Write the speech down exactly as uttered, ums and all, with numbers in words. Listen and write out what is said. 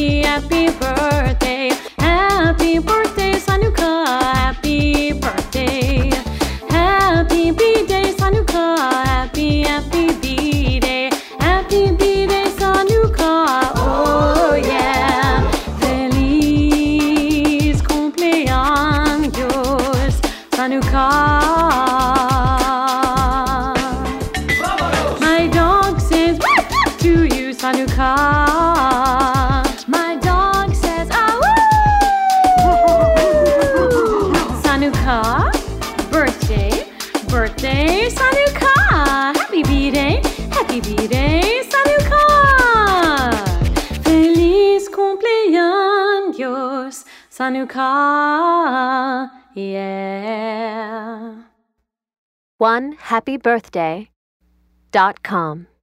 happy, happy birthday. Happy birthday, Sanuka. Happy birthday. Happy B-Day, Sanuka. Happy, happy B-Day. Happy B-Day, Sanuka. Oh yeah. Feliz cumpleaños, Sanuka. My dog says to you, Sanuka. My dog says ah woo. Sanuka, birthday, birthday, Sanuka. Happy B-Day, happy B-Day, Sanuka. Feliz cumpleaños, Sanuka. Yeah. one happy birthday dot com